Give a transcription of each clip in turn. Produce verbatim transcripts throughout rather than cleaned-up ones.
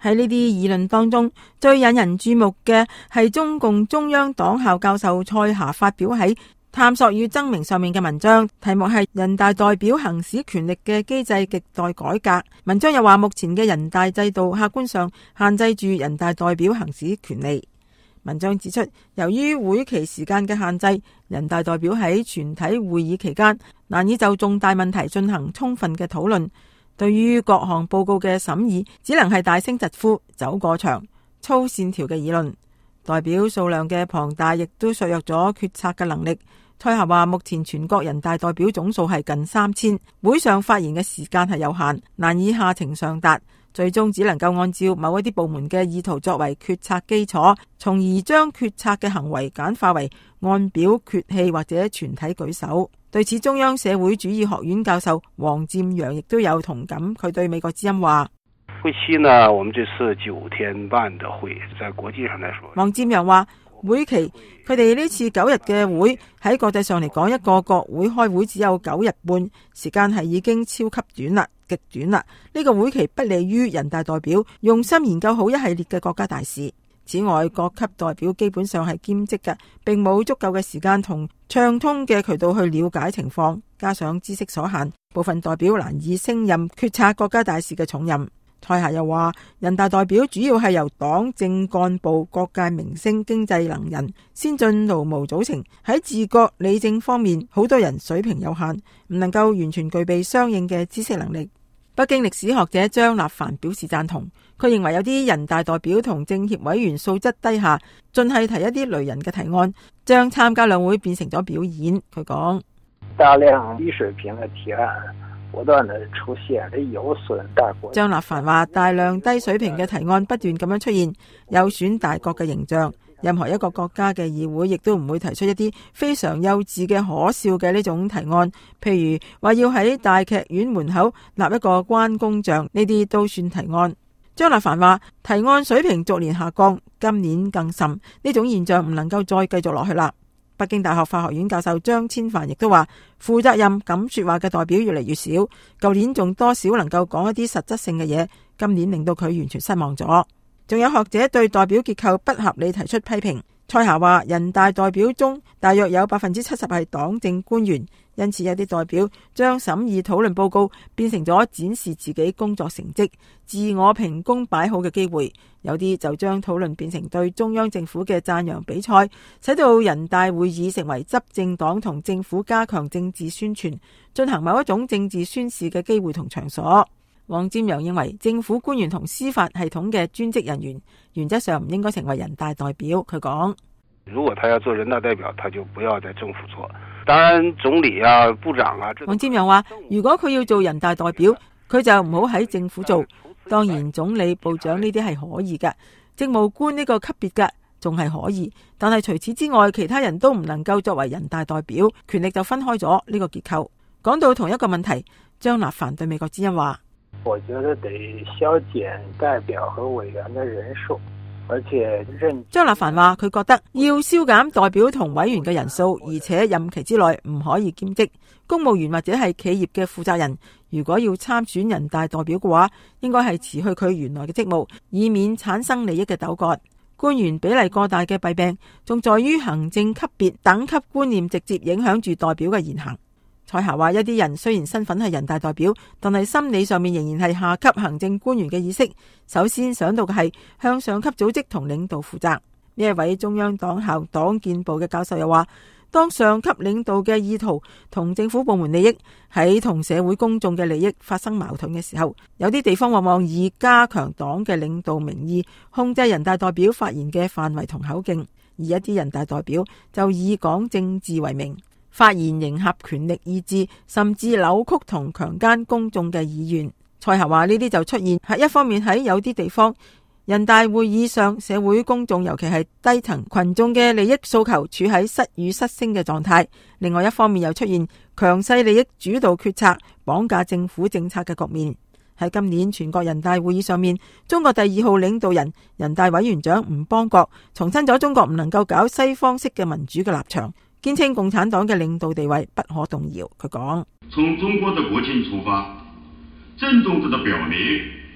喺呢啲議論當中，最引人注目嘅係中共中央黨校教授蔡霞發表喺探索與爭鳴上面嘅文章，題目係人大代表行使權力嘅機制亟待改革。文章又話，目前嘅人大制度客觀上限制住人大代表行使權利。文章指出，由於會期時間嘅限制，人大代表喺全體會議期間難以就重大問題進行充分嘅討論，對於各項報告嘅審議只能係大聲疾呼、走過場、粗線條嘅議論。代表數量嘅龐大亦都削弱咗決策嘅能力。蔡霞話，目前全國人大代表總數係近三千，會上發言嘅時間係有限，難以下情上達，最終只能夠按照某一啲部門嘅意圖作為決策基礎，從而將決策嘅行為簡化為按表決棄或者全體舉手。對此，中央社會主義學院教授王占陽亦都有同感。佢對美國之音話： 會期呢，我們這次九天半的會，在國際上來說， 王占陽話會期佢哋呢次九日嘅會喺國際上嚟講，一個國會開會只有九日半，時間係已經超級短啦，極短啦。呢個會期不利於人大代表用心研究好一系列嘅國家大事。此外，各級代表基本上係兼職嘅，並冇足夠嘅時間同暢通嘅渠道去了解情況，加上知識所限，部分代表難以勝任決策國家大事嘅重任。蔡霞又話，人大代表主要係由黨政幹部、各界明星、經濟能人、先進勞模組成，喺治國理政方面，好多人水平有限，唔能夠完全具備相應嘅知識能力。北京歷史學者張立凡表示贊同，佢認為有啲人大代表同政協委員素質低下，盡係提一啲雷人嘅提案，將參加兩會變成咗表演。佢講， 大量低水平嘅提案不斷的出現，有損大國。 張立凡話，大量低水平嘅提案不斷咁樣出現，有損大國嘅形象。任何一個國家嘅議會亦都唔會提出一啲非常幼稚嘅可笑嘅呢種提案，譬如話要喺大劇院門口立一個關公像，呢啲都算提案。張立凡話，提案水平逐年下降，今年更甚，呢種現象唔能夠再繼續落去啦。北京大學法學院教授張千帆亦都話，負責任敢說話嘅代表越嚟越少，舊年仲多少能夠講一啲實質性嘅嘢，今年令到佢完全失望咗。仲有學者對代表結構不合理提出批評。蔡霞話，人大代表中大約有百分之七十係黨政官員，因此有啲代表將審議討論報告變成咗展示自己工作成績、自我評功擺好嘅機會，有啲就將討論變成對中央政府嘅讚揚比賽，使到人大會議成為執政黨同政府加強政治宣傳、進行某一種政治宣示嘅機會同場所。王占陽認為，政府官員同司法系統嘅專職人員原則上唔應該成為人大代表。佢講， 如果他要做人大代表，他就不要在政府做。當然總理啊、部長啊。 王占陽話，如果佢要做人大代表，佢就唔好喺政府做。當然總理、部長呢啲係可以嘅，政務官呢個級別嘅仲係可以，但係除此之外，其他人都唔能夠作為人大代表，權力就分開咗呢個結構。講到同一個問題，張立凡對美國之音話， 我覺得得削減代表和委員的人數，而且任張立凡話，佢覺得要削減代表同委員嘅人數，而且任期之內唔可以兼職。公務員或者係企業嘅負責人，如果要參選人大代表嘅話，應該係辭去佢原來嘅職務，以免產生利益嘅糾葛。官員比例過大嘅弊病，仲在於行政級別等級觀念直接影響住代表嘅言行。蔡霞話，一啲人雖然身份係人大代表，但係心理上面仍然係下級行政官員嘅意識，首先想到嘅係向上級組織同領導負責。呢一位中央黨校黨建部嘅教授又話，當上級領導嘅意圖同政府部門利益喺同社會公眾嘅利益發生矛盾嘅時候，有啲地方往往以加強黨嘅領導名義控制人大代表發言嘅範圍同口徑，而一啲人大代表就以講政治為名，發言迎合權力意志，甚至扭曲同強姦公眾嘅意願。蔡霞話，呢啲就出現喺一方面喺有啲地方，人大會議上社會公眾尤其係低層群眾嘅利益訴求處喺失語失聲嘅狀態，另外一方面又出現強勢利益主導決策綁架政府政策嘅局面。喺今年全國人大會議上面，中國第二號領導人人大委員長吳邦國重申咗中國唔能夠搞西方式嘅民主嘅立場，堅稱共產黨嘅領導地位不可動搖。佢講， 從中國的國情出發，鄭重地表明，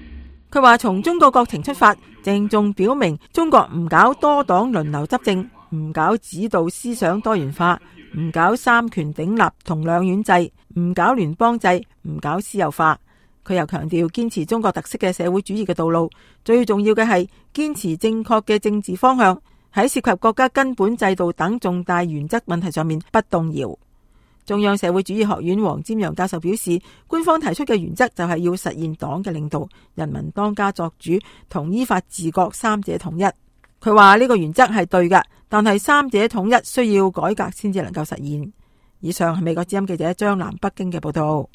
佢話從中國國情出發，鄭重表明中國唔搞多黨輪流執政，唔搞指導思想多元化，唔搞三權鼎立同兩院制，唔搞聯邦制，唔搞私有化。佢又強調堅持中國特色嘅社會主義嘅道路，最重要嘅係堅持正確嘅政治方向，喺涉及國家根本制度等重大原則問題上面不動搖。中央社會主義學院黃瞻陽教授表示，官方提出嘅原則就係要實現黨嘅領導、人民當家作主同依法治國三者統一。佢話呢個原則係對嘅，但係三者統一需要改革先至能夠實現。以上係美國之音記者張南北京嘅報道。